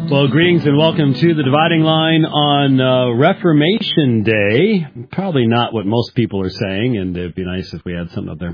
Well, greetings and welcome to the Dividing Line on Reformation Day. Probably not what most people are saying, and it'd be nice if we had something up there.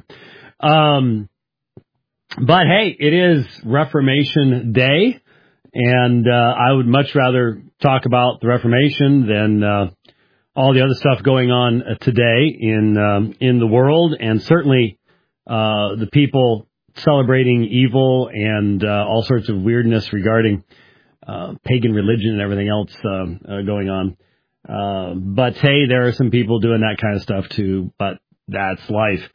But hey, it is Reformation Day, and I would much rather talk about the Reformation than all the other stuff going on today in the world, and certainly the people celebrating evil and all sorts of weirdness regarding pagan religion and everything else going on. But hey, there are some people doing that kind of stuff too, but that's life.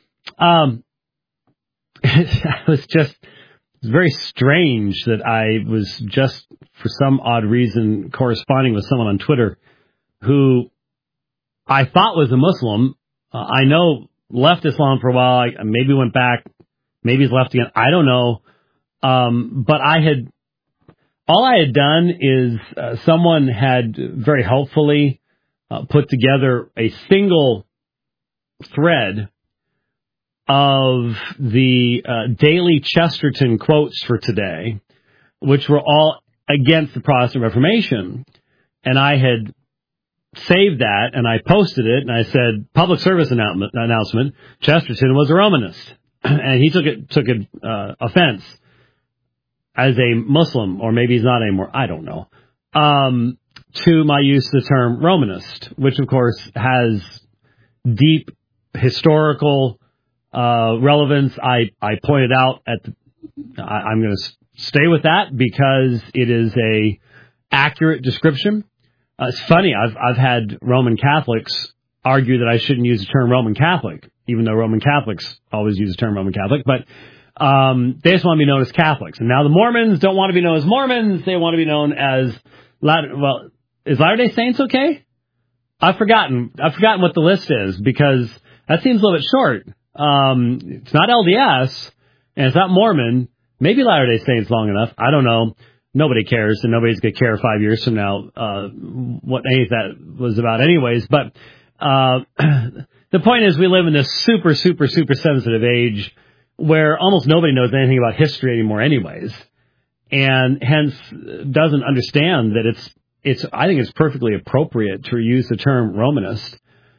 It's very strange that I was just, for some odd reason, corresponding with someone on Twitter who I thought was a Muslim. I know left Islam for a while, maybe went back, maybe he's left again, I don't know. But all I had done is someone had very helpfully put together a single thread of the daily Chesterton quotes for today, which were all against the Protestant Reformation. And I had saved that, and I posted it, and I said, public service announcement, Chesterton was a Romanist. And he took offense as a Muslim, or maybe he's not anymore, I don't know, to my use of the term Romanist, which, of course, has deep historical relevance. I pointed out I'm going to stay with that because it is a accurate description. It's funny, I've had Roman Catholics argue that I shouldn't use the term Roman Catholic, even though Roman Catholics always use the term Roman Catholic, but they just want to be known as Catholics. And now the Mormons don't want to be known as Mormons. They want to be known as is Latter-day Saints okay? I've forgotten what the list is because that seems a little bit short. It's not LDS and it's not Mormon. Maybe Latter-day Saints long enough. I don't know. Nobody cares, and nobody's going to care 5 years from now what any of that was about anyways. But the point is we live in this super, super, super sensitive age where almost nobody knows anything about history anymore anyways, and hence doesn't understand that I think it's perfectly appropriate to use the term Romanist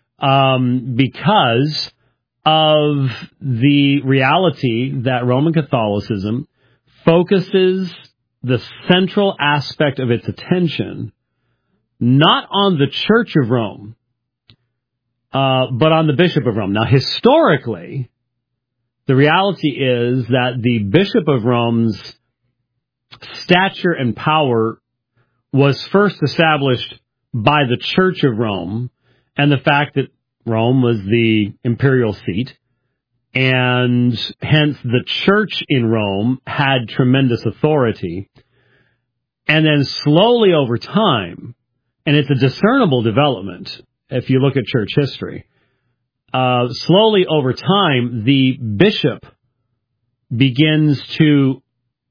because of the reality that Roman Catholicism focuses the central aspect of its attention not on the Church of Rome, but on the Bishop of Rome. Now, historically, the reality is that the Bishop of Rome's stature and power was first established by the Church of Rome and the fact that Rome was the imperial seat, and hence the church in Rome had tremendous authority. And then slowly over time, and it's a discernible development if you look at church history, slowly over time, the bishop begins to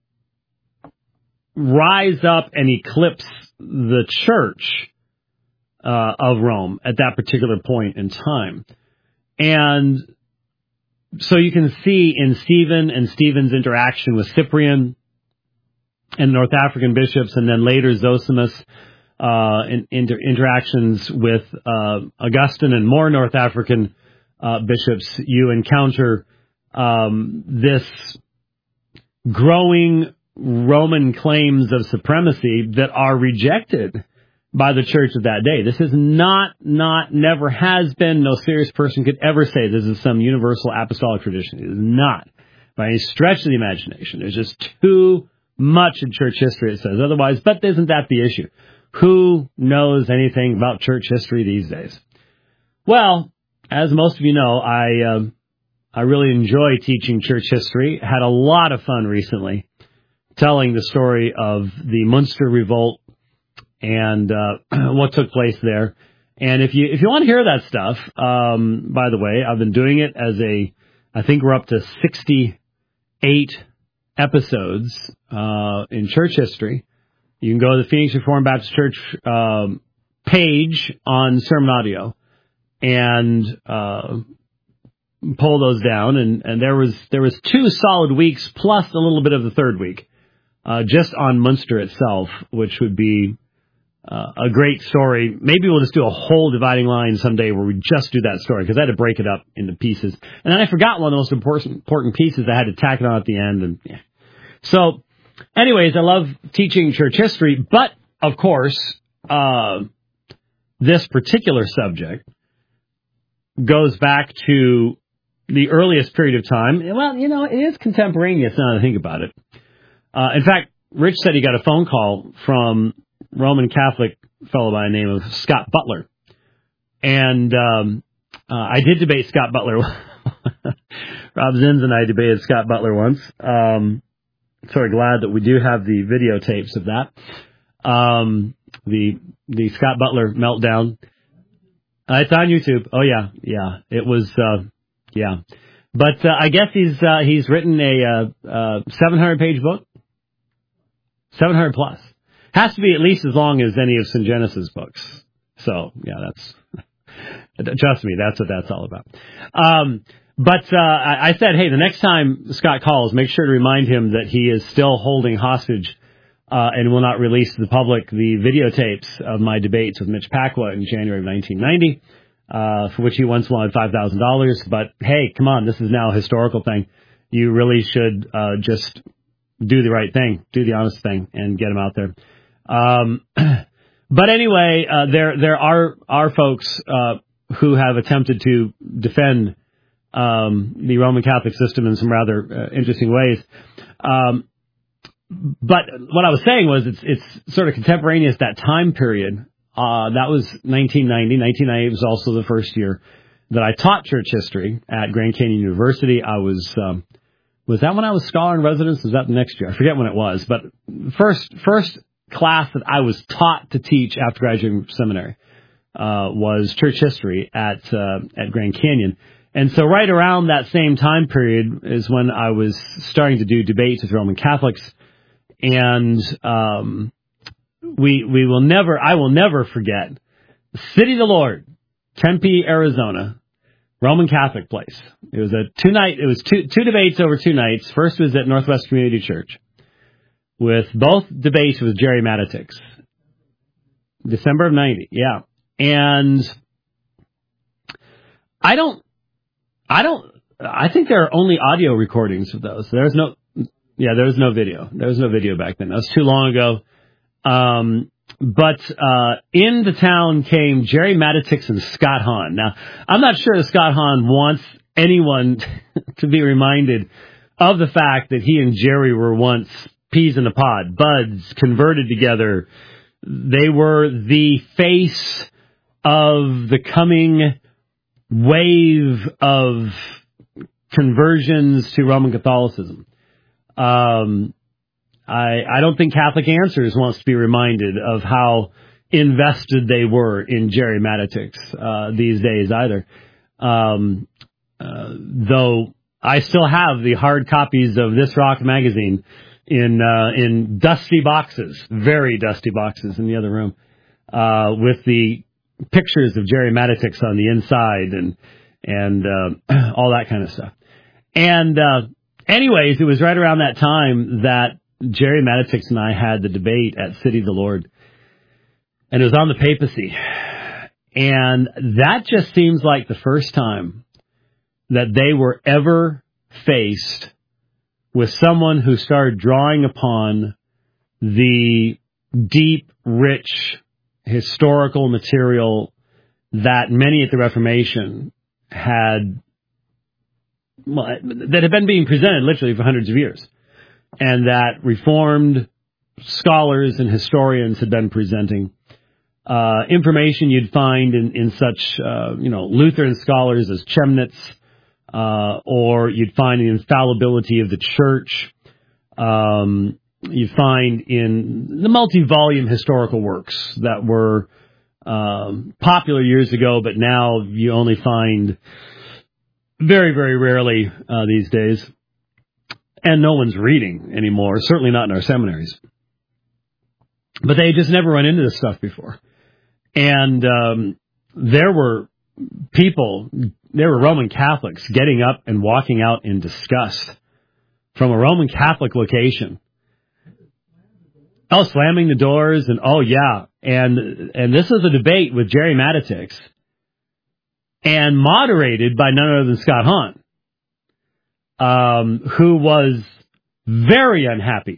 rise up and eclipse the church of Rome at that particular point in time. And so you can see in Stephen and Stephen's interaction with Cyprian and North African bishops, and then later Zosimus, interactions with Augustine and more North African bishops, you encounter this growing Roman claims of supremacy that are rejected by the church of that day. This is never has been, no serious person could ever say this is some universal apostolic tradition. It is not by any stretch of the imagination. There's just too much in church history that says otherwise, but isn't that the issue? Who knows anything about church history these days? Well, as most of you know, I really enjoy teaching church history. Had a lot of fun recently telling the story of the Munster Revolt and what took place there. And if you want to hear that stuff, by the way, I've been doing it I think we're up to 68 episodes in church history. You can go to the Phoenix Reformed Baptist Church page on Sermon Audio and pull those down. And there was 2 solid weeks plus a little bit of the third week just on Munster itself, which would be a great story. Maybe we'll just do a whole dividing line someday where we just do that story, because I had to break it up into pieces. And then I forgot one of the most important pieces. I had to tack it on at the end. And yeah. So, anyways, I love teaching church history, but, of course, this particular subject goes back to the earliest period of time. Well, it is contemporaneous now that I think about it. In fact, Rich said he got a phone call from Roman Catholic fellow by the name of Scott Butler. And I did debate Scott Butler. Rob Zins and I debated Scott Butler once. Sort of glad that we do have the videotapes of that. The Scott Butler meltdown. It's on YouTube. Oh, yeah. It was, yeah. But I guess he's written a 700-page book. 700 plus. Has to be at least as long as any of St. Genesis books. So, yeah, trust me, that's what that's all about. But I said, hey, the next time Scott calls, make sure to remind him that he is still holding hostage and will not release to the public the videotapes of my debates with Mitch Pacwa in January of 1990, for which he once wanted $5,000. But, hey, come on, this is now a historical thing. You really should just do the right thing, do the honest thing, and get him out there. But anyway, there are folks who have attempted to defend the Roman Catholic system in some rather interesting ways. But what I was saying was it's sort of contemporaneous, that time period. That was 1990. 1990 was also the first year that I taught church history at Grand Canyon University. I was that when I was scholar in residence? Was that the next year? I forget when it was. But first class that I was taught to teach after graduating from seminary was church history at Grand Canyon. And so right around that same time period is when I was starting to do debates with Roman Catholics. And I will never forget City of the Lord, Tempe, Arizona, Roman Catholic place. It was two debates over 2 nights. First was at Northwest Community Church, with both debates with Jerry Matitix. December of 90, yeah. And I think there are only audio recordings of those. There was no video. There was no video back then. That was too long ago. But into town came Jerry Matitix and Scott Hahn. Now, I'm not sure that Scott Hahn wants anyone to be reminded of the fact that he and Jerry were once peas in a pod, buds, converted together. They were the face of the coming wave of conversions to Roman Catholicism. I don't think Catholic Answers wants to be reminded of how invested they were in Jerry Matitix these days either. Though I still have the hard copies of This Rock magazine in dusty boxes, very dusty boxes in the other room, with the pictures of Jerry Matitix on the inside and all that kind of stuff. And anyways, it was right around that time that Jerry Matitix and I had the debate at City of the Lord, and it was on the papacy. And that just seems like the first time that they were ever faced with someone who started drawing upon the deep, rich, historical material that many at the Reformation that had been being presented literally for hundreds of years, and that Reformed scholars and historians had been presenting. Information you'd find in such, Lutheran scholars as Chemnitz, or you'd find the infallibility of the church. You'd find in the multi-volume historical works that were popular years ago, but now you only find very, very rarely these days. And no one's reading anymore, certainly not in our seminaries. But they just never run into this stuff before. And there were Roman Catholics getting up and walking out in disgust from a Roman Catholic location Oh, slamming the doors and oh yeah. And this is a debate with Jerry Matitix and moderated by none other than Scott Hahn, who was very unhappy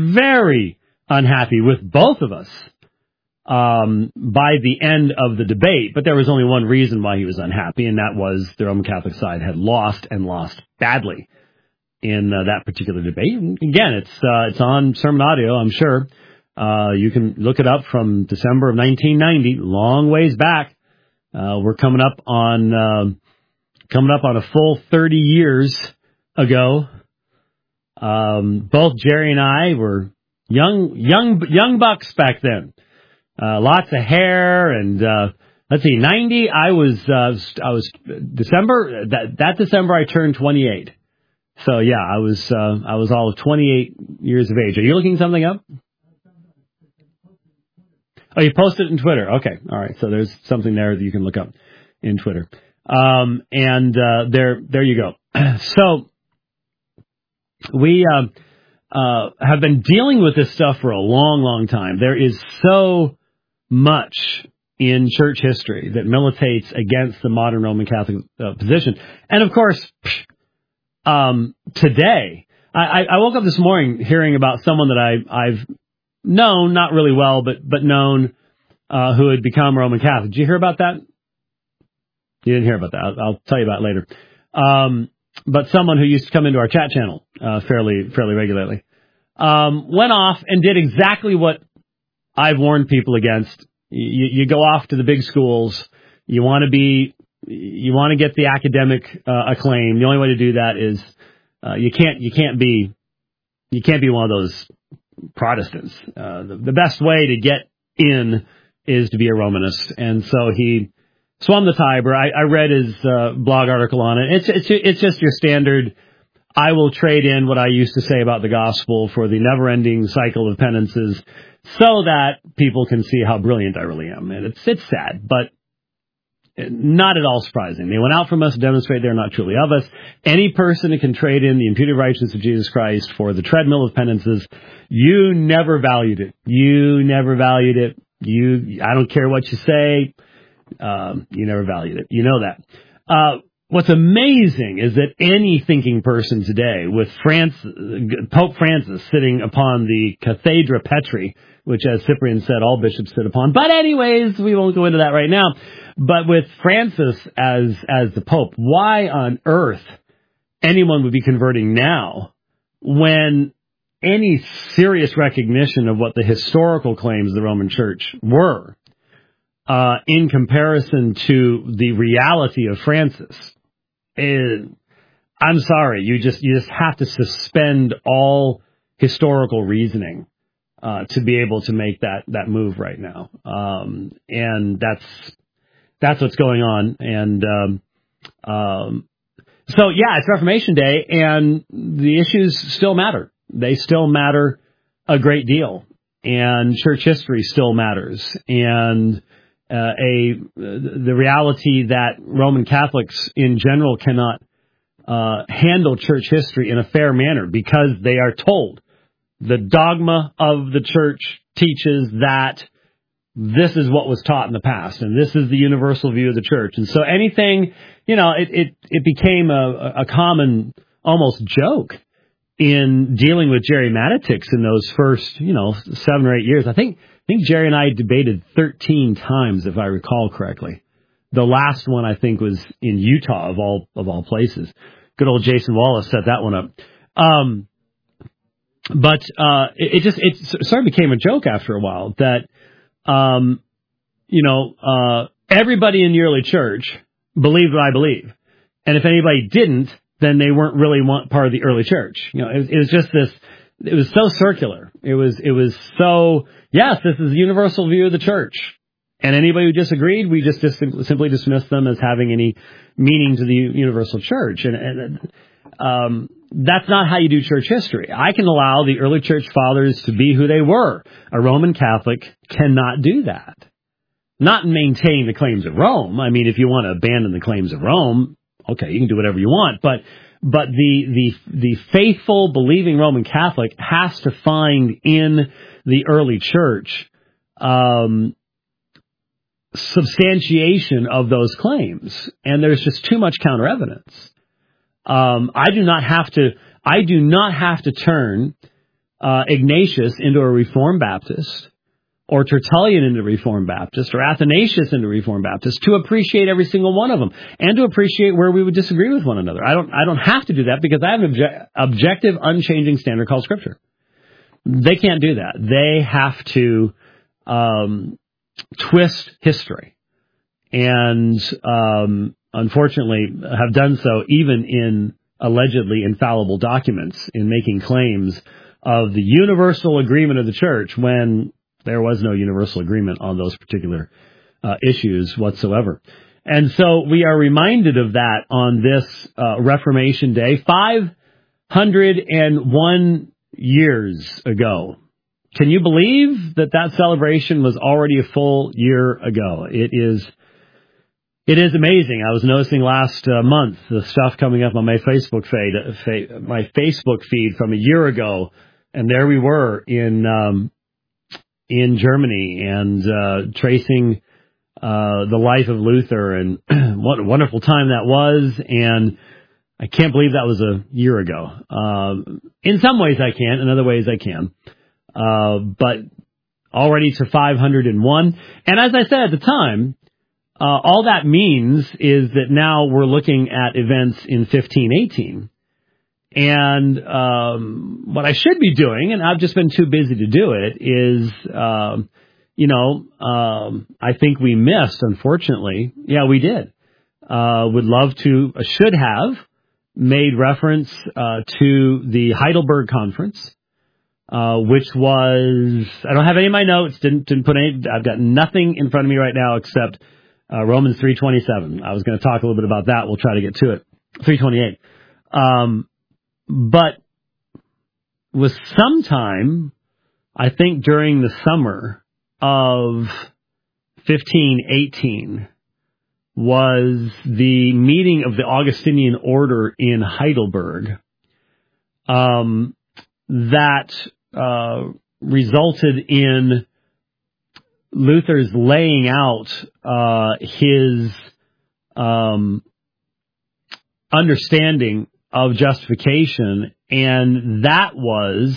with both of us by the end of the debate. But there was only one reason why he was unhappy, and that was the Roman Catholic side had lost and lost badly in that particular debate. And again, it's on sermon audio, I'm sure. You can look it up from December of 1990, long ways back. We're coming up on a full 30 years ago. Both Jerry and I were young bucks back then. Lots of hair and, let's see, 90, I was December, that December I turned 28. So yeah, I was all of 28 years of age. Are you looking something up? Oh, you posted it in Twitter. Okay. All right. So there's something there that you can look up in Twitter. There you go. So we, have been dealing with this stuff for a long, long time. There is so much in church history that militates against the modern Roman Catholic position. And of course, today, I woke up this morning hearing about someone that I've known, not really well, but known, who had become Roman Catholic. Did you hear about that? You didn't hear about that. I'll tell you about it later. But someone who used to come into our chat channel, fairly regularly, went off and did exactly what I've warned people against. You go off to the big schools. You want to get the academic acclaim. The only way to do that is you can't be one of those Protestants. The best way to get in is to be a Romanist, and so he swum the Tiber. I read his blog article on it. It's just your standard. I will trade in what I used to say about the gospel for the never-ending cycle of penances, so that people can see how brilliant I really am. And it's sad, but not at all surprising. They went out from us to demonstrate they're not truly of us. Any person who can trade in the imputed righteousness of Jesus Christ for the treadmill of penances, you never valued it. I don't care what you say. You never valued it. You know that. What's amazing is that any thinking person today, with Pope Francis sitting upon the Cathedra Petri, which, as Cyprian said, all bishops sit upon. But anyways, we won't go into that right now. But with Francis as the Pope, why on earth anyone would be converting now when any serious recognition of what the historical claims of the Roman Church were, in comparison to the reality of Francis, I'm sorry, you just have to suspend all historical reasoning to be able to make that move right now. And that's what's going on. And so yeah, it's Reformation Day, and the issues still matter. They still matter a great deal, and church history still matters. And the reality that Roman Catholics in general cannot handle church history in a fair manner because they are told the dogma of the church teaches that this is what was taught in the past, and this is the universal view of the church. And so anything, it became a common almost joke in dealing with Jerry Matitix in those first, 7 or 8 years. I think Jerry and I debated 13 times, if I recall correctly. The last one, I think, was in Utah, of all places. Good old Jason Wallace set that one up. But it sort of became a joke after a while that, everybody in the early church believed what I believe. And if anybody didn't, then they weren't really part of the early church. It was just this, it was so circular. It was so, yes, this is the universal view of the church. And anybody who disagreed, we just simply dismissed them as having any meaning to the universal church. And that's not how you do church history. I can allow the early church fathers to be who they were. A Roman Catholic cannot do that. Not maintain the claims of Rome. I mean, if you want to abandon the claims of Rome, okay, you can do whatever you want. But But the faithful, believing Roman Catholic has to find in the early church substantiation of those claims, and there's just too much counter evidence. I do not have to turn Ignatius into a Reformed Baptist, or Tertullian into Reformed Baptist, or Athanasius into Reformed Baptist to appreciate every single one of them, and to appreciate where we would disagree with one another. I don't have to do that because I have an objective, unchanging standard called Scripture. They can't do that. They have to twist history, and unfortunately have done so even in allegedly infallible documents in making claims of the universal agreement of the church when there was no universal agreement on those particular issues whatsoever. And so we are reminded of that on this Reformation Day, 501 years ago. Can you believe that celebration was already a full year ago? It is amazing. I was noticing last month the stuff coming up on my Facebook feed from a year ago, and there we were in Germany and tracing the life of Luther, and what a wonderful time that was. And I can't believe that was a year ago. In some ways I can, in other ways I can. But already to 501. And as I said at the time, all that means is that now we're looking at events in 1518. And what I should be doing, and I've just been too busy to do it, is, I think we missed, unfortunately. Yeah, we did. Would love to, should have made reference to the Heidelberg Conference. Which was, I don't have any of my notes, didn't put any, I've got nothing in front of me right now except Romans 3:27. I was going to talk a little bit about that. We'll try to get to it. 3:28. But was sometime, I think during the summer of 1518, was the meeting of the Augustinian order in Heidelberg, that resulted in Luther's laying out his understanding of justification, and that was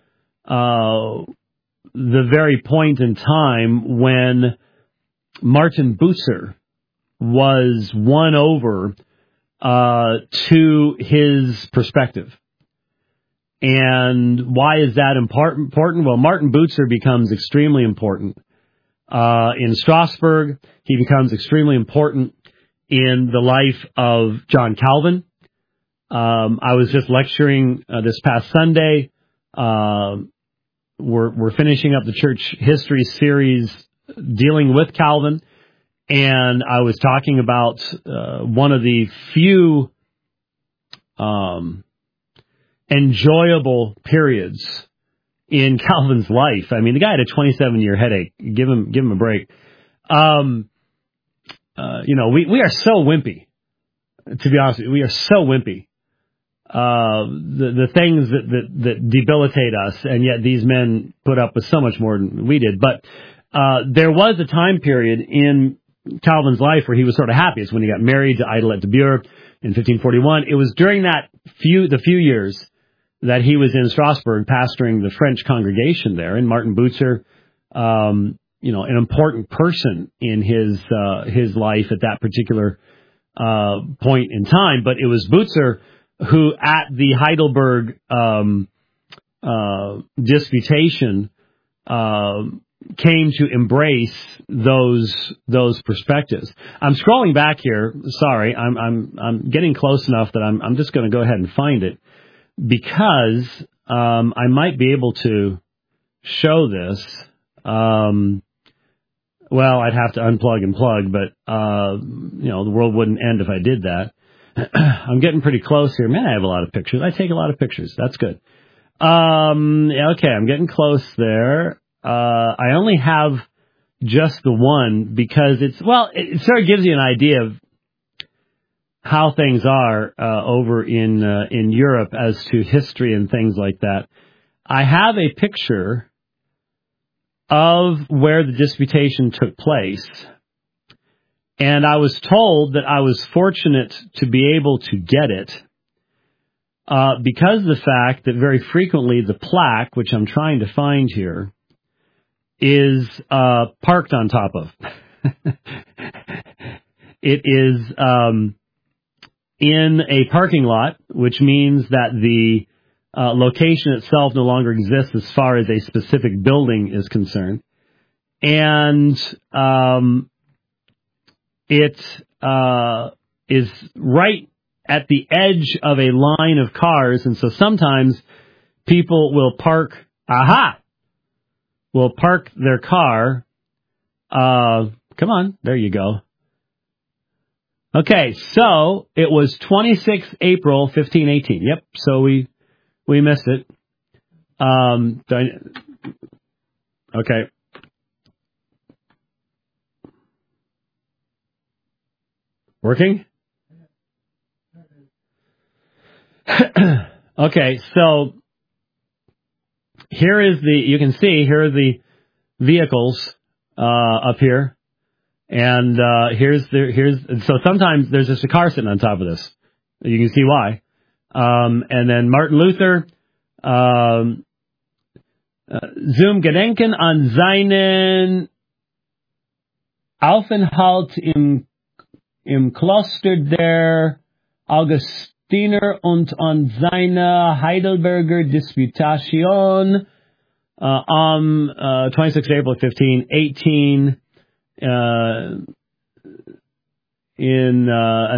the very point in time when Martin Bucer was won over to his perspective. And why is that important? Well, Martin Bucer becomes extremely important in Strasbourg. He becomes extremely important in the life of John Calvin. I was just lecturing this past Sunday. We're finishing up the church history series dealing with Calvin, and I was talking about one of the few enjoyable periods in Calvin's life. I mean, the guy had a 27-year headache. Give him a break. We are so wimpy. To be honest with you, we are so wimpy. The things that debilitate us, and yet these men put up with so much more than we did. But there was a time period in Calvin's life where he was sort of happiest when he got married to Idelette de Bure in 1541. It was during the few years that he was in Strasbourg pastoring the French congregation there, and Martin Bucer, an important person in his life at that particular point in time. But it was Bucer who, at the Heidelberg disputation, came to embrace those perspectives. I'm scrolling back here. Sorry, I'm getting close enough that I'm just going to go ahead and find it, because I might be able to show this. Well, I'd have to unplug and plug, but the world wouldn't end if I did that. I'm getting pretty close here. Man, I have a lot of pictures. I take a lot of pictures. That's good. Okay, I'm getting close there. I only have just the one because it sort of gives you an idea of how things are over in Europe as to history and things like that, I have a picture of where the disputation took place. And I was told that I was fortunate to be able to get it because of the fact that very frequently the plaque, which I'm trying to find here, is parked on top of. It is in a parking lot, which means that the location itself no longer exists as far as a specific building is concerned. And it is right at the edge of a line of cars, and so sometimes people will park their car. Come on, there you go. Okay, so it was 26 April 1518. Yep, so we missed it. Okay. Working? Okay, so here are the vehicles up here, and so sometimes there's just a car sitting on top of this. You can see why. And then Martin Luther, zum Gedenken an seinen Aufenthalt im Kloster der Augustiner und an seine Heidelberger Disputation am 26 April 1518 in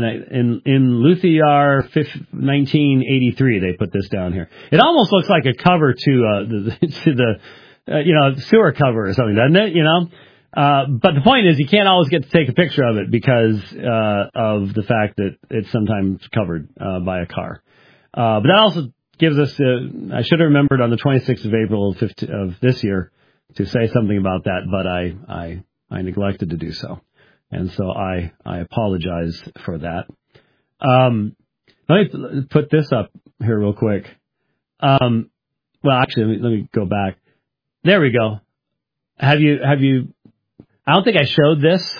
Luther 1983. They put this down here. It almost looks like a cover to the sewer cover or something, doesn't it? But the point is, you can't always get to take a picture of it because of the fact that it's sometimes covered by a car. But that also gives us, I should have remembered on the 26th of April of this year to say something about that, but I neglected to do so. And so I apologize for that. Let me put this up here real quick. Well, actually, let me go back. There we go. Have you, I don't think I showed this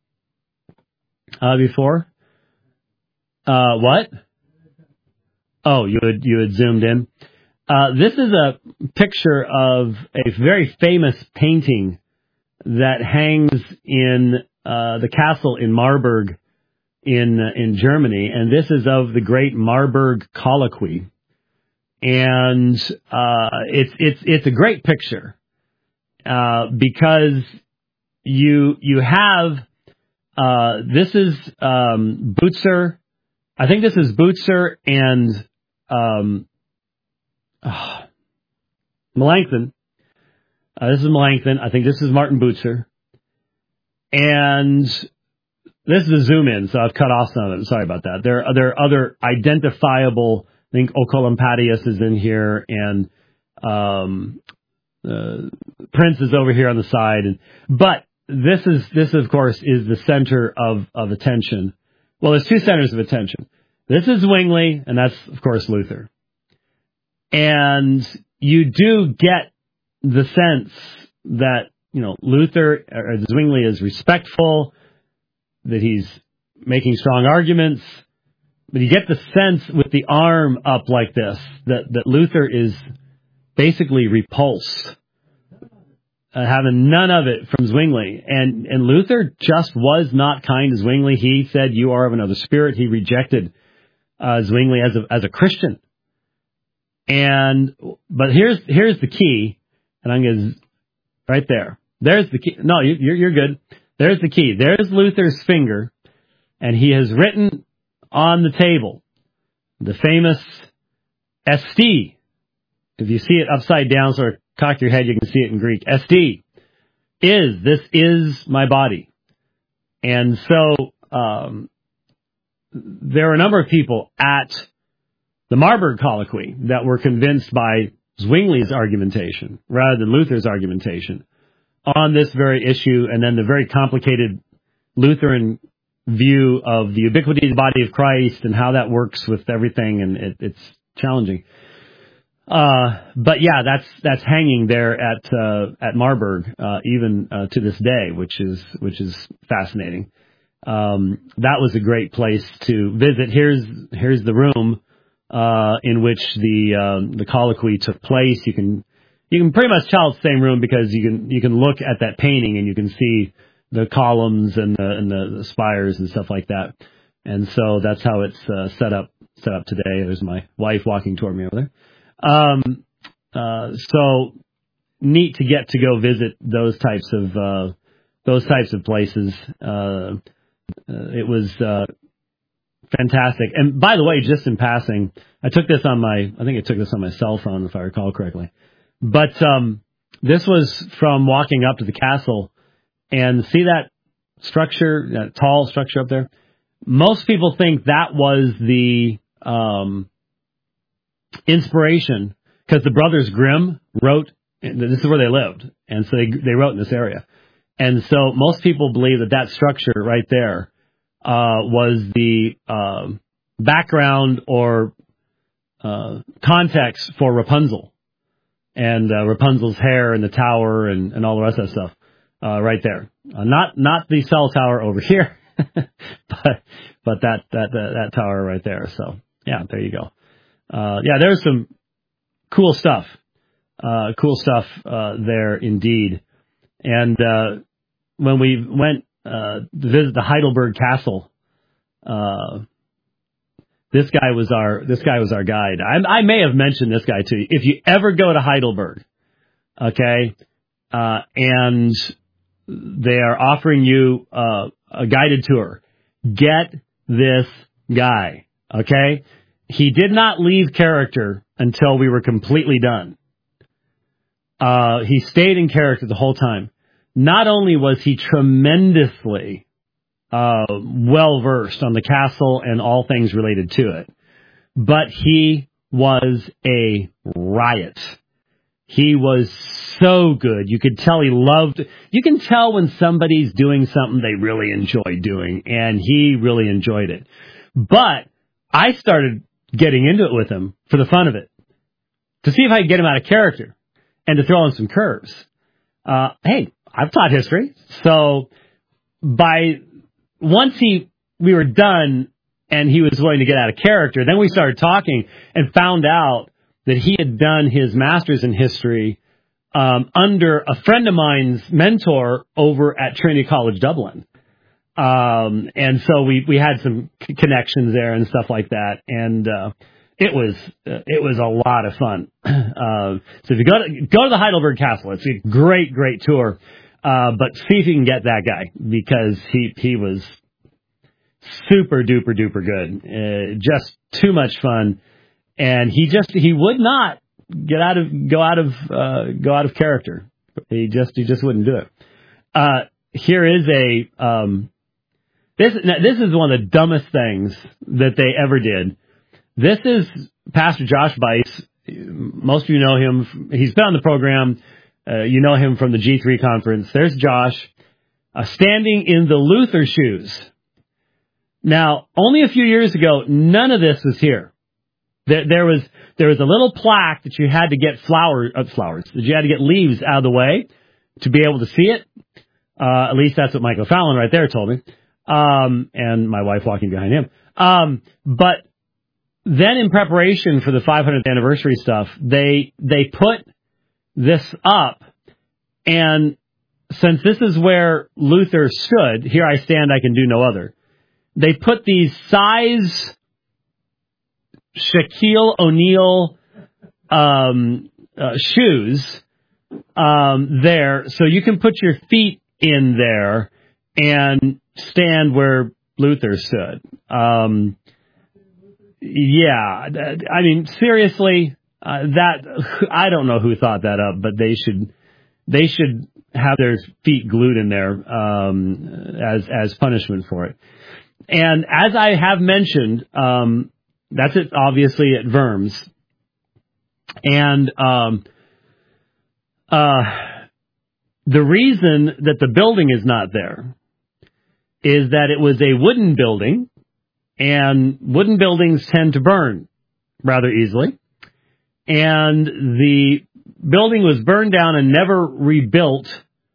before. What? Oh, you had zoomed in. This is a picture of a very famous painting that hangs in the castle in Marburg in Germany, and this is of the great Marburg Colloquy. And it's a great picture because you have this is Butzer. I think this is Butzer and Melanchthon. This is Melanchthon. I think this is Martin Butzer. And this is a zoom in, so I've cut off some of it. Sorry about that. There are other identifiable. I think Oecolampadius is in here, and Prince is over here on the side. But this of course is the center of attention. Well, there's two centers of attention. This is Zwingli, and that's of course Luther. And you do get the sense that Luther or Zwingli is respectful, that he's making strong arguments, but you get the sense with the arm up like this that Luther is basically repulsed, having none of it from Zwingli. And Luther just was not kind to Zwingli. He said, "You are of another spirit." He rejected Zwingli as a Christian. But here's the key, and I'm going to right there. There's the key. No, you're good. There's the key. There's Luther's finger, and he has written on the table the famous "Esti." If you see it upside down, sort of cock your head, you can see it in Greek. "Esti" this is my body. And so there are a number of people at the Marburg Colloquy that were convinced by Zwingli's argumentation rather than Luther's argumentation on this very issue, and then the very complicated Lutheran view of the ubiquity of the body of Christ and how that works with everything, and it's challenging. But yeah, that's hanging there at Marburg, even to this day, which is fascinating. That was a great place to visit. Here's the room, in which the colloquy took place. You can pretty much tell it's the same room because you can look at that painting and you can see the columns and the spires and stuff like that. And so that's how it's set up today. There's my wife walking toward me over there. So neat to get to go visit those types of places. It was fantastic. And by the way, just in passing, I took this on my cell phone, if I recall correctly. But this was from walking up to the castle, and see that structure, that tall structure up there? Most people think that was the inspiration, because the Brothers Grimm wrote, this is where they lived, and so they wrote in this area. And so most people believe that structure right there was the background or context for Rapunzel, and Rapunzel's hair and the tower and all the rest of that stuff right there. Not the cell tower over here, but that tower right there. So yeah, there you go. Yeah, there's some cool stuff. There indeed. And when we went to visit the Heidelberg Castle, this guy was our guide. I may have mentioned this guy to you. If you ever go to Heidelberg, okay, and they are offering you a guided tour, get this guy, okay? He did not leave character until we were completely done. He stayed in character the whole time. Not only was he tremendously well-versed on the castle and all things related to it, but he was a riot. He was so good. You could tell you can tell when somebody's doing something they really enjoy doing, and he really enjoyed it. But I started getting into it with him for the fun of it, to see if I could get him out of character and to throw in some curves. Hey, I've taught history, so once we were done and he was willing to get out of character, then we started talking and found out that he had done his master's in history under a friend of mine's mentor over at Trinity College Dublin. And so we had some connections there and stuff like that, and it was a lot of fun. So if you go to the Heidelberg Castle, it's a great tour. But see if you can get that guy, because he was super duper good, just too much fun, and he would not go out of character. He just wouldn't do it. Here is this is one of the dumbest things that they ever did. This is Pastor Josh Bice. Most of you know him. He's been on the program. You know him from the G3 conference. There's Josh standing in the Luther shoes. Now, only a few years ago, none of this was here. There was a little plaque that you had to get that you had to get leaves out of the way to be able to see it. At least that's what Mike O'Fallon right there told me. And my wife walking behind him. But then in preparation for the 500th anniversary stuff, they put this up, and since this is where Luther stood, here I stand, I can do no other. They put these size Shaquille O'Neal shoes there, so you can put your feet in there and stand where Luther stood. Yeah, I mean, seriously. That I don't know who thought that up, but they should have their feet glued in there as punishment for it. And as I have mentioned, that's it. Obviously at Worms, and the reason that the building is not there is that it was a wooden building, and wooden buildings tend to burn rather easily. And the building was burned down and never rebuilt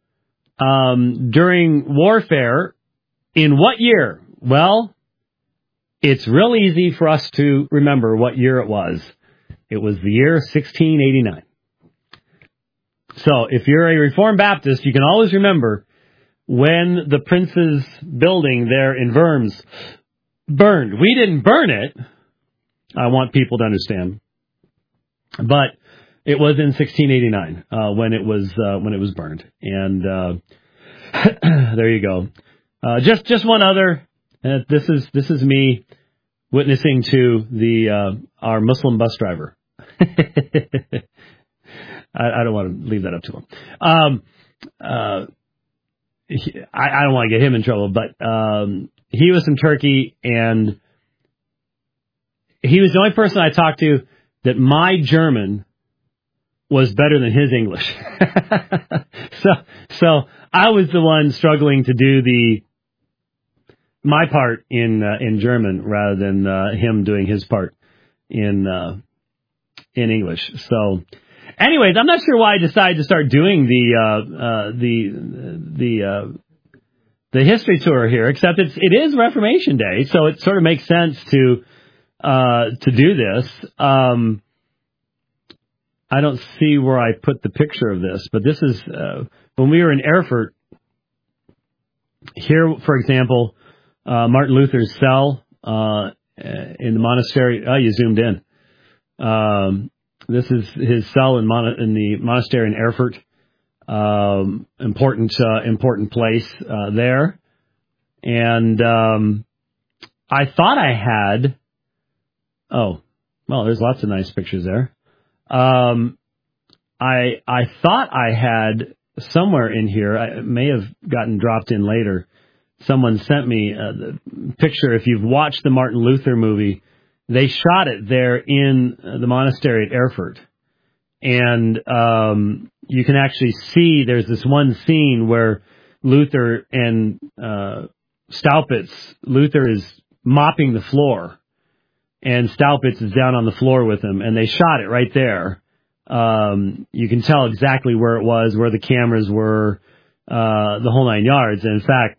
during warfare. In what year? Well, it's real easy for us to remember what year it was. It was the year 1689. So if you're a Reformed Baptist, you can always remember when the Prince's building there in Worms burned. We didn't burn it. I want people to understand. But it was in 1689 when it was burned. And there you go. Just one other. This is me witnessing to our Muslim bus driver. I don't want to leave that up to him. I don't want to get him in trouble, but he was from Turkey, and he was the only person I talked to that my German was better than his English. So I was the one struggling to do my part in German rather than him doing his part in English. So, anyways, I'm not sure why I decided to start doing the history tour here, except it is Reformation Day, so it sort of makes sense to do this. I don't see where I put the picture of this, but this is when we were in Erfurt. Here, for example, Martin Luther's cell in the monastery. Oh, you zoomed in. This is his cell in the monastery in Erfurt. Important place there. And I thought I had. Oh, well, there's lots of nice pictures there. I thought I had somewhere in here. I may have gotten dropped in later. Someone sent me the picture. If you've watched the Martin Luther movie, they shot it there in the monastery at Erfurt. And you can actually see there's this one scene where Luther and Staupitz, Luther is mopping the floor, and Staupitz is down on the floor with him, and they shot it right there. You can tell exactly where it was, where the cameras were, the whole nine yards. And in fact,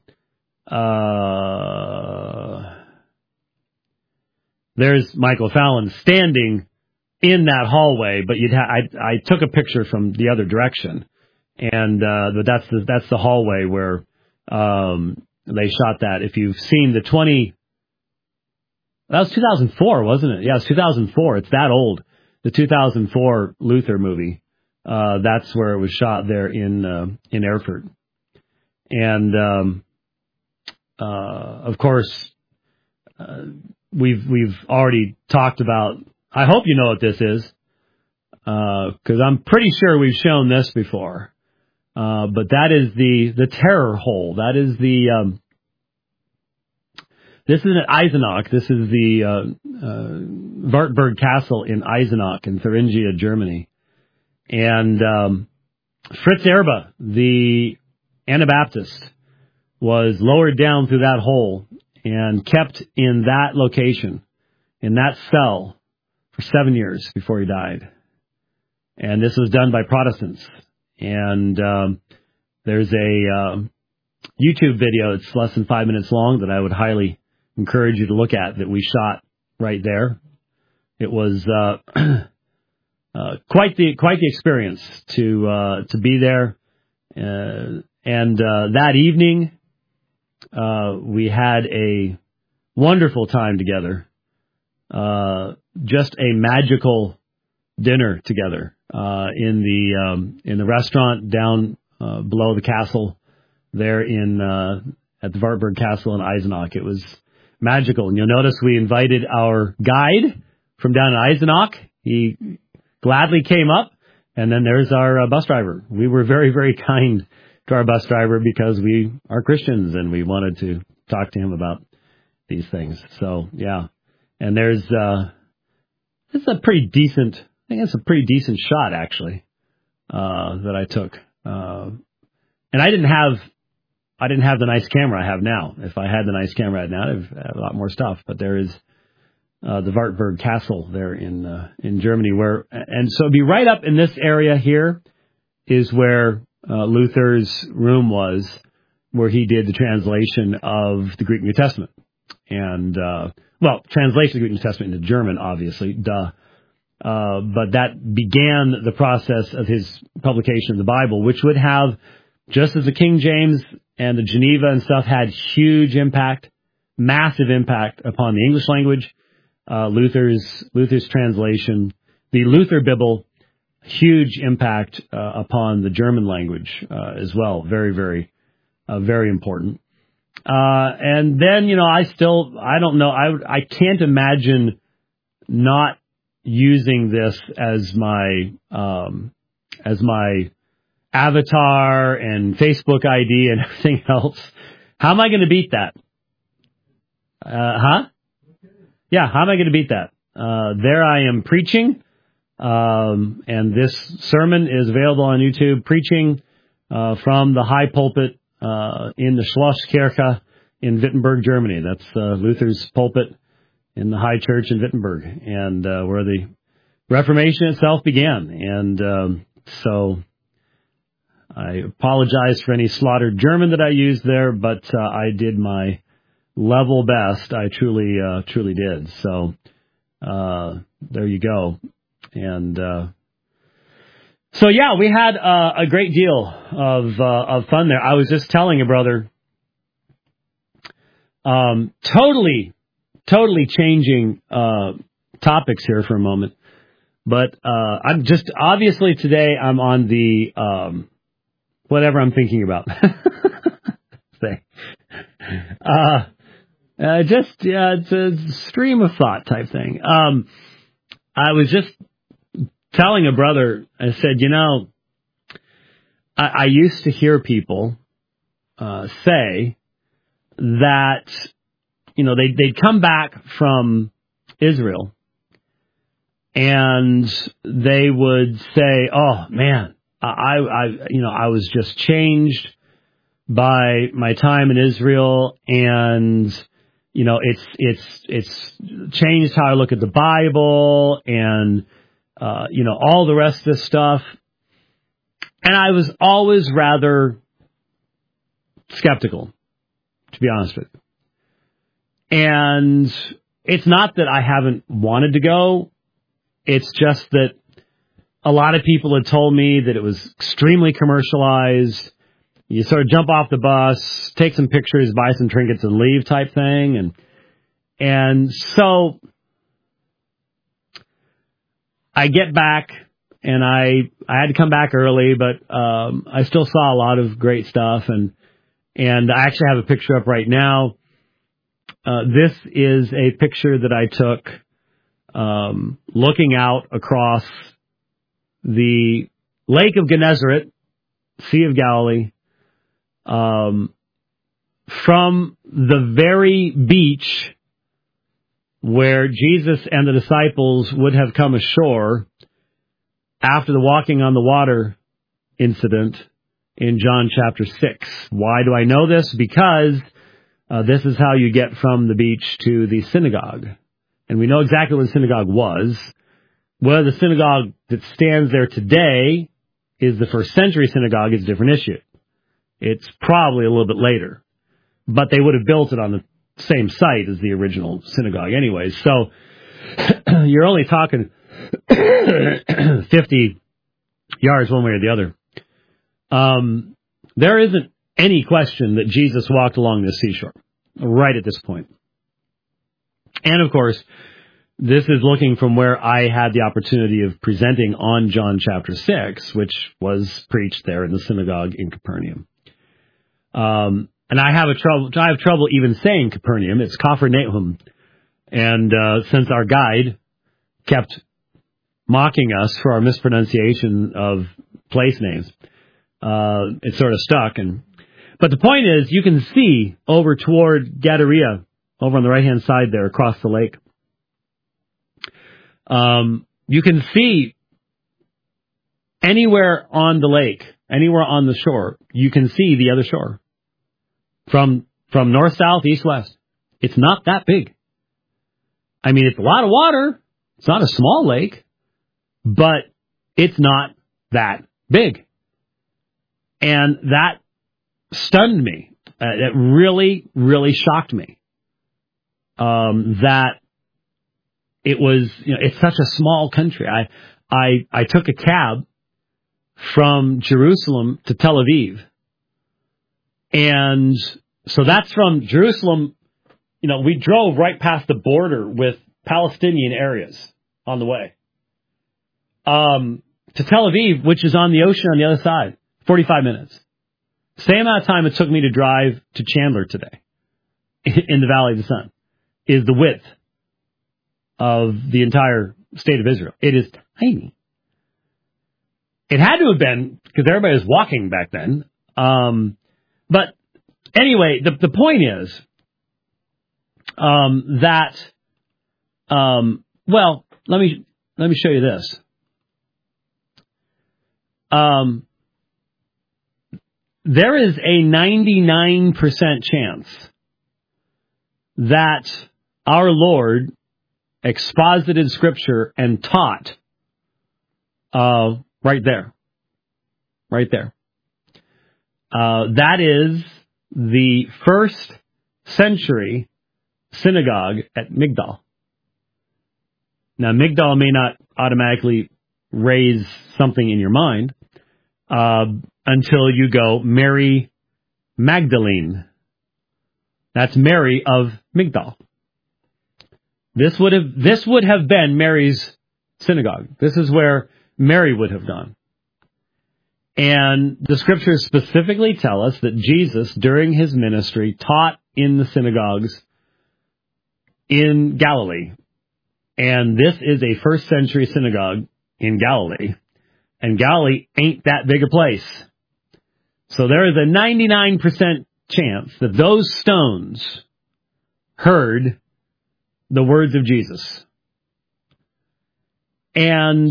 there's Michael Fallon standing in that hallway, but I took a picture from the other direction, and but that's the hallway where they shot that. If you've seen that was 2004, wasn't it? Yeah, it's 2004. It's that old. The 2004 Luther movie. That's where it was shot there in Erfurt, and of course we've already talked about. I hope you know what this is, because I'm pretty sure we've shown this before. But that is the terror hole. That is this is at Eisenach. This is the Wartburg Castle in Eisenach in Thuringia, Germany. And Fritz Erbe, the Anabaptist, was lowered down through that hole and kept in that location, in that cell, for 7 years before he died. And this was done by Protestants. And there's a YouTube video that's less than 5 minutes long that I would highly encourage you to look at, that we shot right there. It was quite the experience to be there. And that evening, we had a wonderful time together. Just a magical dinner together in the restaurant down below the castle there at the Wartburg Castle in Eisenach. It was magical, and you'll notice we invited our guide from down in Eisenach. He gladly came up, and then there's our bus driver. We were very, very kind to our bus driver because we are Christians and we wanted to talk to him about these things. So yeah, and there's it's a pretty decent. I think it's a pretty decent shot actually that I took. And I I didn't have the nice camera I have now. If I had the nice camera I had now, I'd have a lot more stuff. But there is the Wartburg Castle there in Germany, and so it'd be right up in this area here is where Luther's room was, where he did the translation of the Greek New Testament. And, translation of the Greek New Testament into German, obviously, duh. But that began the process of his publication of the Bible, which would have, just as the King James and the Geneva and stuff had huge impact, massive impact upon the English language, Luther's translation, the Luther Bible, huge impact upon the German language as well. Very, very, very important. And then, I don't know, I can't imagine not using this as my avatar and Facebook ID and everything else. How am I going to beat that? Yeah, how am I going to beat that? There I am preaching, and this sermon is available on YouTube, preaching from the high pulpit in the Schlosskirche in Wittenberg, Germany. That's Luther's pulpit in the high church in Wittenberg, and where the Reformation itself began. And so I apologize for any slaughtered German that I used there, but I did my level best. I truly did. So there you go. And so yeah, we had a great deal of fun there. I was just telling a brother, totally changing topics here for a moment. But I'm just obviously today I'm on the whatever I'm thinking about thing. It's a stream of thought type thing. I was just telling a brother, I said, I used to hear people say that, they'd come back from Israel and they would say, oh man, I was just changed by my time in Israel, and it's changed how I look at the Bible and all the rest of this stuff. And I was always rather skeptical, to be honest with you. And it's not that I haven't wanted to go. It's just that a lot of people had told me that it was extremely commercialized. You sort of jump off the bus, take some pictures, buy some trinkets, and leave type thing. And so I get back, and I had to come back early, but I still saw a lot of great stuff. And I actually have a picture up right now. This is a picture that I took looking out across the Lake of Gennesaret, Sea of Galilee, from the very beach where Jesus and the disciples would have come ashore after the walking on the water incident in John chapter 6. Why do I know this? Because this is how you get from the beach to the synagogue. And we know exactly what the synagogue was. Whether the synagogue that stands there today is the first century synagogue is a different issue. It's probably a little bit later. But they would have built it on the same site as the original synagogue anyways. So you're only talking 50 yards one way or the other. There isn't any question that Jesus walked along the seashore right at this point. And of course, this is looking from where I had the opportunity of presenting on John chapter 6, which was preached there in the synagogue in Capernaum. And I have trouble even saying Capernaum. It's Capernaum. And since our guide kept mocking us for our mispronunciation of place names, it sort of stuck. But the point is, you can see over toward Gadara, over on the right-hand side there, across the lake. You can see anywhere on the lake, anywhere on the shore, you can see the other shore. from north, south, east, west. It's not that big. I mean, it's a lot of water. It's not a small lake, but it's not that big. And that stunned me. It really, really shocked me. That it was, it's such a small country. I took a cab from Jerusalem to Tel Aviv. And so that's from Jerusalem. We drove right past the border with Palestinian areas on the way. To Tel Aviv, which is on the ocean on the other side, 45 minutes. Same amount of time it took me to drive to Chandler today in the Valley of the Sun is the width of the entire state of Israel. It is tiny. It had to have been because everybody was walking back then. But anyway, the point is that well, let me show you this. There is a 99% chance that our Lord exposited Scripture and taught right there. Right there. That is the first century synagogue at Migdal. Now, Migdal may not automatically raise something in your mind until you go Mary Magdalene. That's Mary of Migdal. This would have been Mary's synagogue. This is where Mary would have gone. And the scriptures specifically tell us that Jesus, during his ministry, taught in the synagogues in Galilee. And this is a first century synagogue in Galilee. And Galilee ain't that big a place. So there is a 99% chance that those stones heard the words of Jesus. And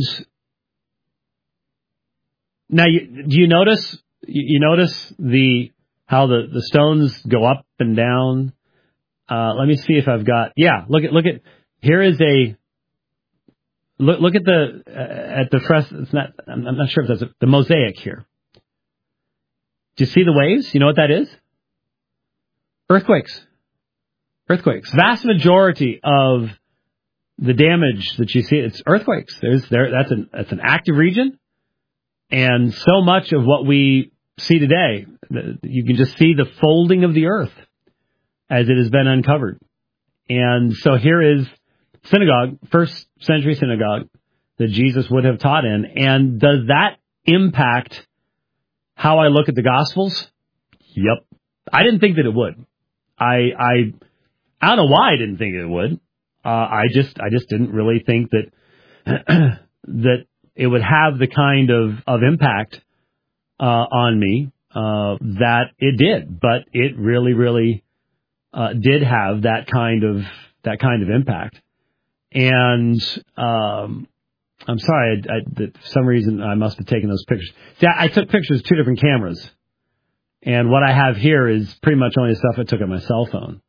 now, do you notice? You notice how the stones go up and down. Let me see if I've got. Yeah, look at. Here is a look at the fresco. It's not. I'm not sure if that's the mosaic here. Do you see the waves? You know what that is? Earthquakes. Vast majority of the damage that you see, it's earthquakes. That's an active region. And so much of what we see today, you can just see the folding of the earth as it has been uncovered. And so here is synagogue, first century synagogue that Jesus would have taught in. And does that impact how I look at the Gospels? Yep. I didn't think that it would. I don't know why I didn't think it would. I just didn't really think that that it would have the kind of impact on me that it did. But it really, really did have that kind of impact. And I'm sorry, for some reason I must have taken those pictures. See, I took pictures with two different cameras. And what I have here is pretty much only the stuff I took on my cell phone.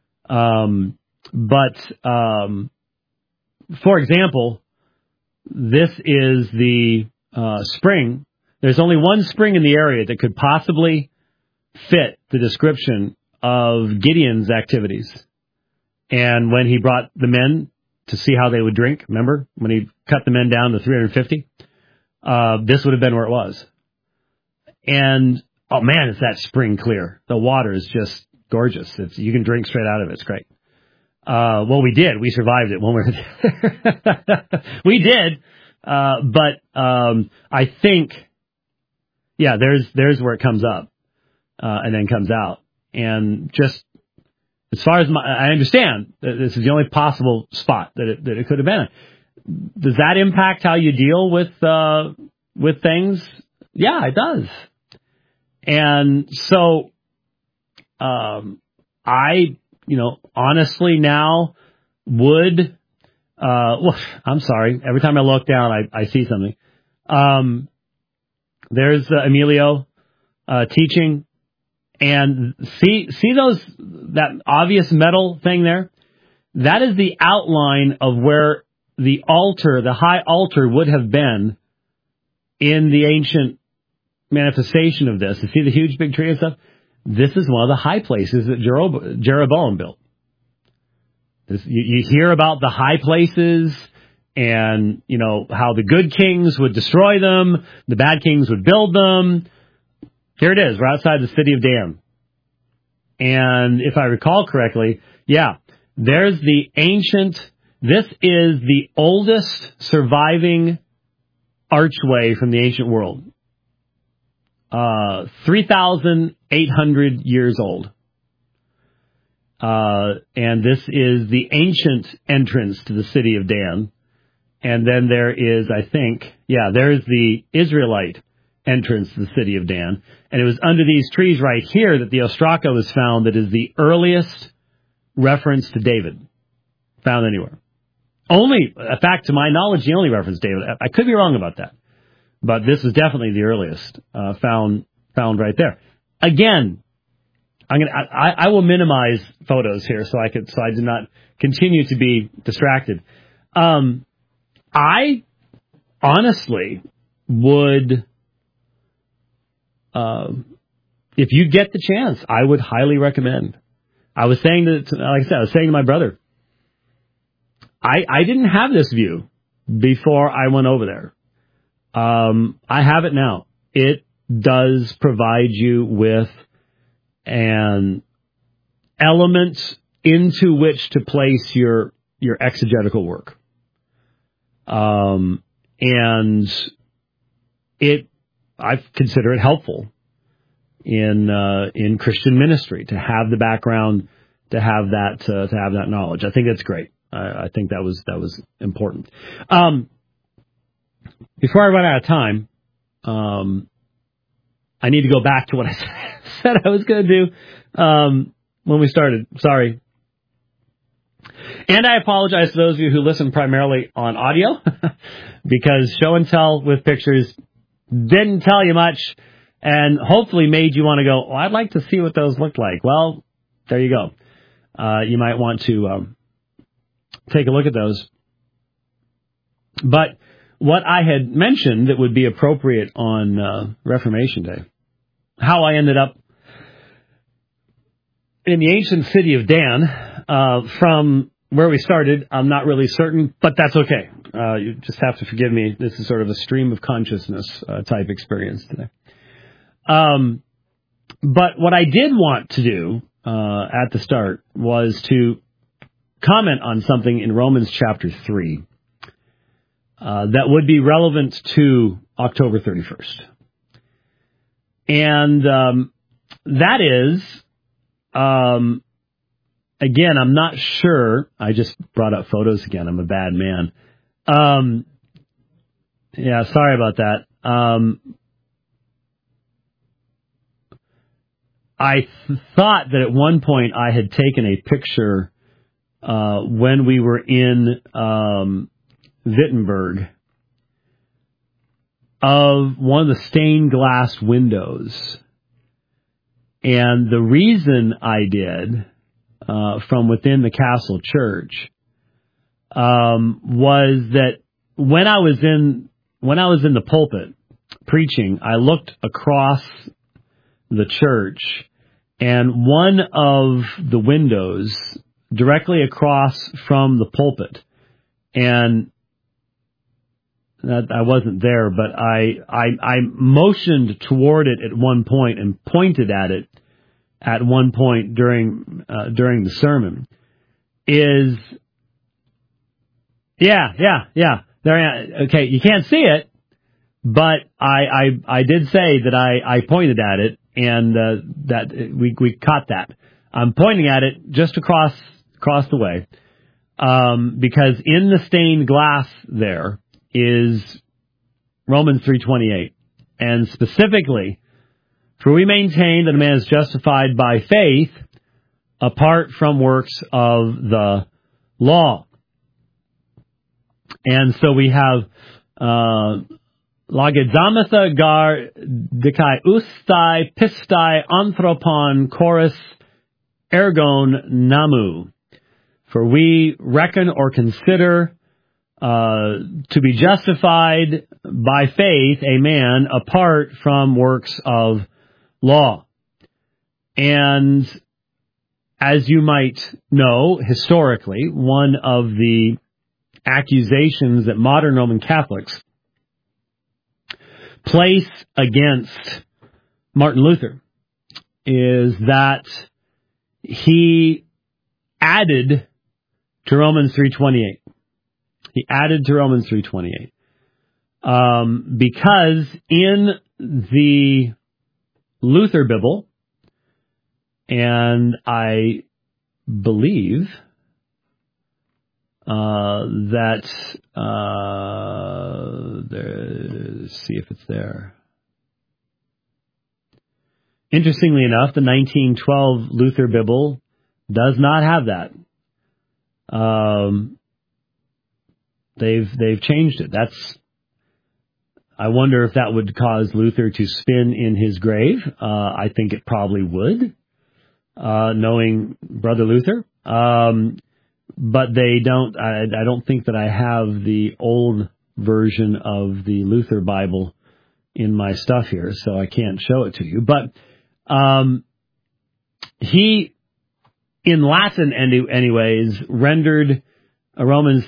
For example, this is the spring. There's only one spring in the area that could possibly fit the description of Gideon's activities. And when he brought the men to see how they would drink, remember? When he cut the men down to 350? This would have been where it was. And, oh man, is that spring clear. The water is just gorgeous. You can drink straight out of it. It's great. Well, we did. We survived it when we were there. We did. But I think, yeah, there's where it comes up, and then comes out. And just as far as I understand, this is the only possible spot that it could have been. Does that impact how you deal with things? Yeah, it does. And so, I, honestly now would, I'm sorry. Every time I look down, I see something. There's Emilio teaching, And see that obvious metal thing there? That is the outline of where the altar, the high altar, would have been in the ancient manifestation of this. You see the huge big tree and stuff? This is one of the high places that Jeroboam built. You hear about the high places and, how the good kings would destroy them, the bad kings would build them. Here it is. We're outside the city of Dan. And if I recall correctly, there's the this is the oldest surviving archway from the ancient world. 3,800 years old. And this is the ancient entrance to the city of Dan. And then there is, I think, there's the Israelite entrance to the city of Dan. And it was under these trees right here that the ostraka was found that is the earliest reference to David found anywhere. Only, in fact, to my knowledge, the only reference to David. I could be wrong about that. But this is definitely the earliest found right there. Again, I will minimize photos here so I do not continue to be distracted. I honestly would, if you get the chance, I would highly recommend. I was saying to my brother, I didn't have this view before I went over there. I have it now. It does provide you with an element into which to place your exegetical work. And I consider it helpful in Christian ministry to have the background, to have that knowledge. I think that's great. I think that was important. Before I run out of time, I need to go back to what I said I was going to do when we started. Sorry. And I apologize to those of you who listen primarily on audio because show and tell with pictures didn't tell you much and hopefully made you want to go, I'd like to see what those look like. Well, there you go. You might want to take a look at those. But what I had mentioned that would be appropriate on Reformation Day, how I ended up in the ancient city of Dan, from where we started, I'm not really certain, but that's okay. You just have to forgive me. This is sort of a stream of consciousness type experience today. But what I did want to do at the start was to comment on something in Romans chapter 3 that would be relevant to October 31st. And that is, again, I'm not sure. I just brought up photos again. I'm a bad man. Sorry about that. I thought that at one point I had taken a picture when we were in Wittenberg of one of the stained glass windows. And the reason I did, from within the Castle Church, was that when I was in the pulpit preaching, I looked across the church, and one of the windows directly across from the pulpit, and I wasn't there, but I motioned toward it at one point and pointed at it at one point during the sermon. There. Okay, you can't see it, but I did say that I pointed at it, and that we caught that. I'm pointing at it just across the way, because in the stained glass there is Romans 3:28, and specifically, for we maintain that a man is justified by faith apart from works of the law. And so we have Lagedzamatha gar dikai ustai pistai anthropon chorus ergon namu. For we reckon or consider to be justified by faith a man apart from works of law. And as you might know, historically, one of the accusations that modern Roman Catholics place against Martin Luther is that he added to Romans 3:28. He added to Romans 3:28 because in the Luther Bible, and I believe let's see if it's there. Interestingly enough, the 1912 Luther Bible does not have that. They've changed it. I wonder if that would cause Luther to spin in his grave. I think it probably would, knowing Brother Luther. But they don't. I don't think that I have the old version of the Luther Bible in my stuff here, so I can't show it to you. But he, in Latin, anyways, rendered Romans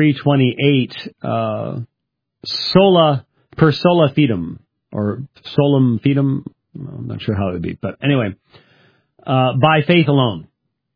3:28 sola per sola fidem, or solum fidem. I'm not sure how it would be, but anyway, by faith alone.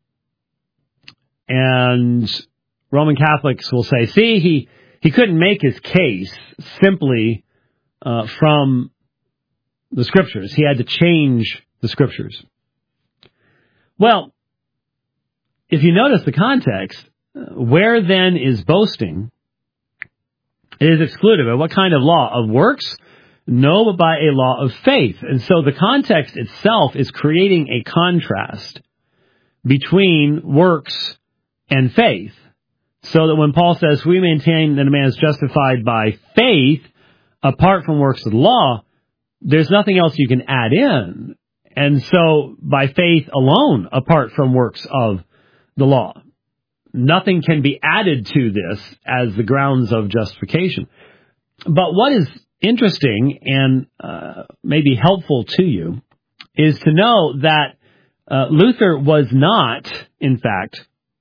And Roman Catholics will say, see, he couldn't make his case simply from the Scriptures. He had to change the Scriptures. Well, if you notice the context, where then is boasting? It is excluded. By what kind of law? Of works? No, but by a law of faith. And so the context itself is creating a contrast between works and faith. So that when Paul says, we maintain that a man is justified by faith apart from works of the law, there's nothing else you can add in. And so by faith alone, apart from works of the law, nothing can be added to this as the grounds of justification. But what is interesting and maybe helpful to you is to know that Luther was not, in fact,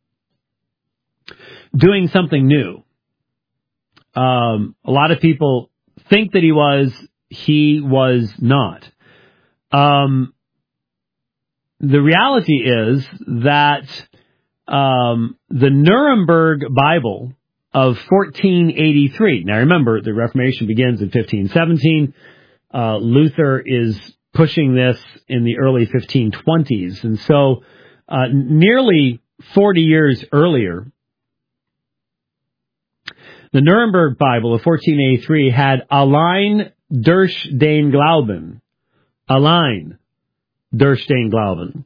doing something new. A lot of people think that he was not. The reality is that the Nuremberg Bible of 1483, now remember, the Reformation begins in 1517. Luther is pushing this in the early 1520s. And so nearly 40 years earlier, the Nuremberg Bible of 1483 had allein durch den Glauben. Allein durch den Glauben.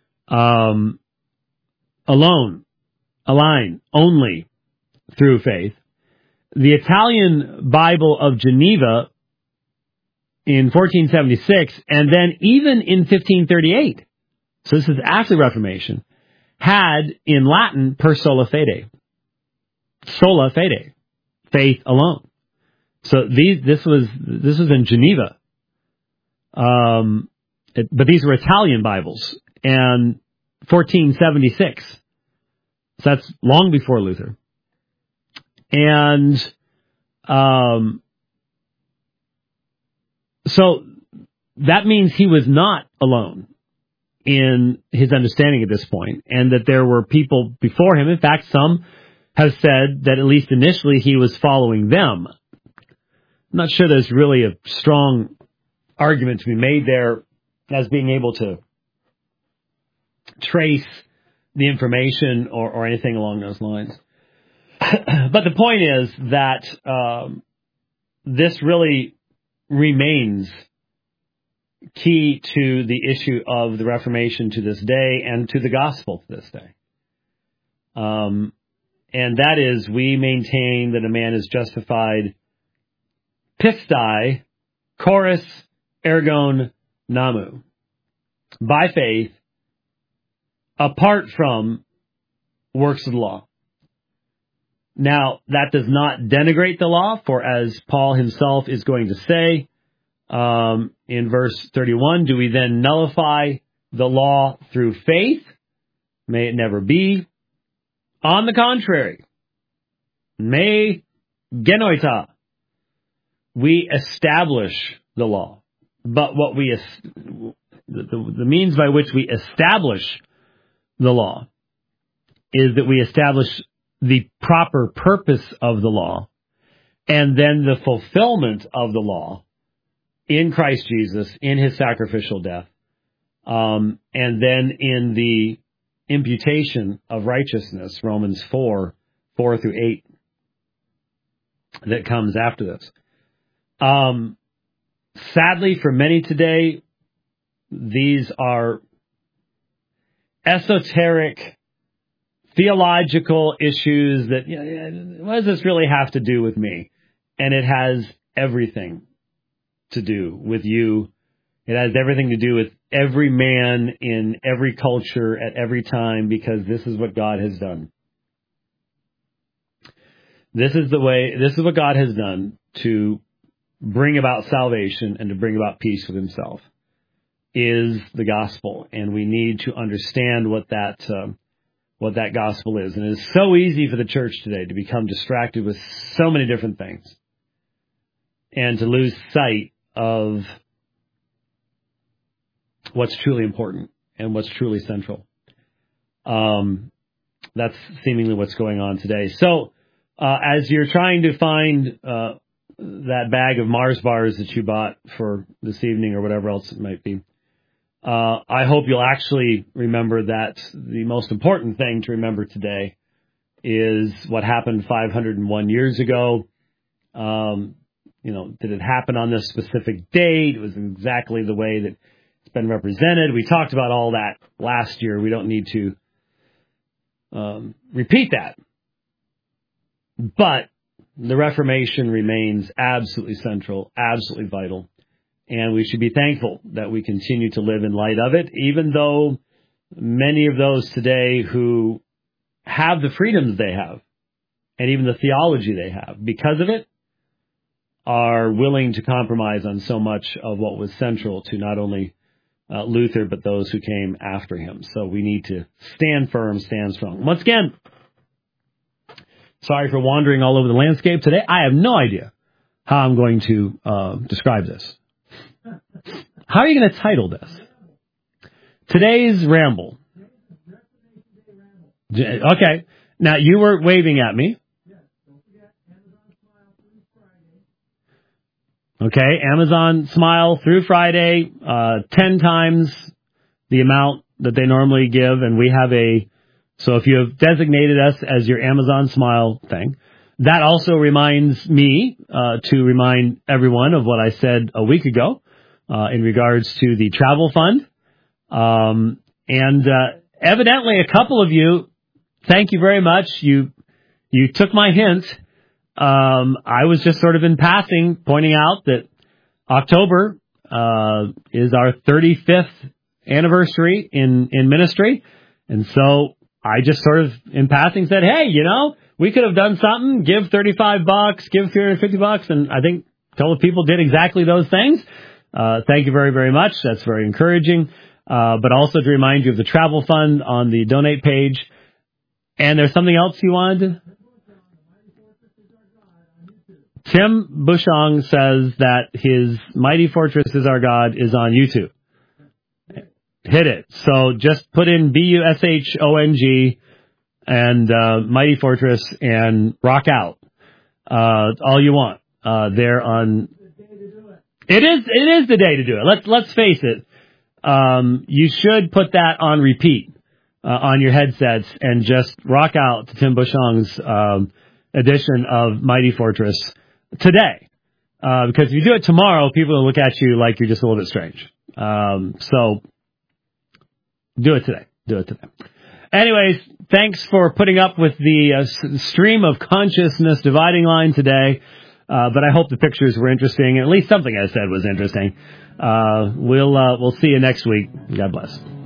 Alone. Allein. Only through faith. The Italian Bible of Geneva in 1476, and then even in 1538, so this is after the Reformation, had in Latin per sola fide. Sola fide. Faith alone. So this was in Geneva. But these were Italian Bibles. And 1476. So that's long before Luther. And so that means he was not alone in his understanding at this point, and that there were people before him. In fact, some have said that at least initially he was following them. I'm not sure there's really a strong argument to be made there as being able to trace the information or anything along those lines. But the point is that this really remains key to the issue of the Reformation to this day and to the gospel to this day. And that is, we maintain that a man is justified pistai, chorus, ergon, namu. By faith, apart from works of the law. Now, that does not denigrate the law, for as Paul himself is going to say in verse 31, do we then nullify the law through faith? May it never be. On the contrary, me genoita, we establish the law. But what the means by which we establish the law is that we establish the proper purpose of the law, and then the fulfillment of the law in Christ Jesus, in his sacrificial death, and then in the imputation of righteousness, Romans 4:4-8, that comes after this. Sadly, for many today, these are esoteric, theological issues that, what does this really have to do with me? And it has everything to do with you. It has everything to do with every man in every culture at every time, because this is what God has done. This is what God has done to bring about salvation and to bring about peace with himself, is the gospel. And we need to understand what that gospel is. And it is so easy for the church today to become distracted with so many different things and to lose sight of what's truly important and what's truly central. That's seemingly what's going on today. So, as you're trying to find that bag of Mars bars that you bought for this evening or whatever else it might be, I hope you'll actually remember that the most important thing to remember today is what happened 501 years ago. Did it happen on this specific date? It was exactly the way that it's been represented. We talked about all that last year. We don't need to repeat that. But the Reformation remains absolutely central, absolutely vital. And we should be thankful that we continue to live in light of it, even though many of those today who have the freedoms they have, and even the theology they have, because of it, are willing to compromise on so much of what was central to not only Luther, but those who came after him. So we need to stand firm, stand strong. Once again, sorry for wandering all over the landscape today. I have no idea how I'm going to describe this. How are you going to title this? Today's Ramble. Okay. Now, you were waving at me. Okay, Amazon Smile through Friday, 10 times the amount that they normally give, and we have so if you have designated us as your Amazon Smile thing, that also reminds me to remind everyone of what I said a week ago in regards to the travel fund. And evidently a couple of you, thank you very much, you took my hint. I was just sort of in passing pointing out that October is our 35th anniversary in ministry. And so I just sort of in passing said, hey, we could have done something, give $35, give $350. And I think a couple of people did exactly those things. Thank you very, very much. That's very encouraging. But also to remind you of the travel fund on the donate page. And there's something else you wanted to... Tim Bushong says that his Mighty Fortress is Our God is on YouTube. Hit it. So just put in BUSHONG and Mighty Fortress and rock out. All you want. They're on. It is the day to do it. Let's face it. You should put that on repeat on your headsets and just rock out to Tim Bushong's edition of Mighty Fortress today, because if you do it tomorrow, people will look at you like you're just a little bit strange. So do it today. Anyways, thanks for putting up with the stream of consciousness dividing line today. But I hope the pictures were interesting, and at least something I said was interesting. We'll see you next week. God bless.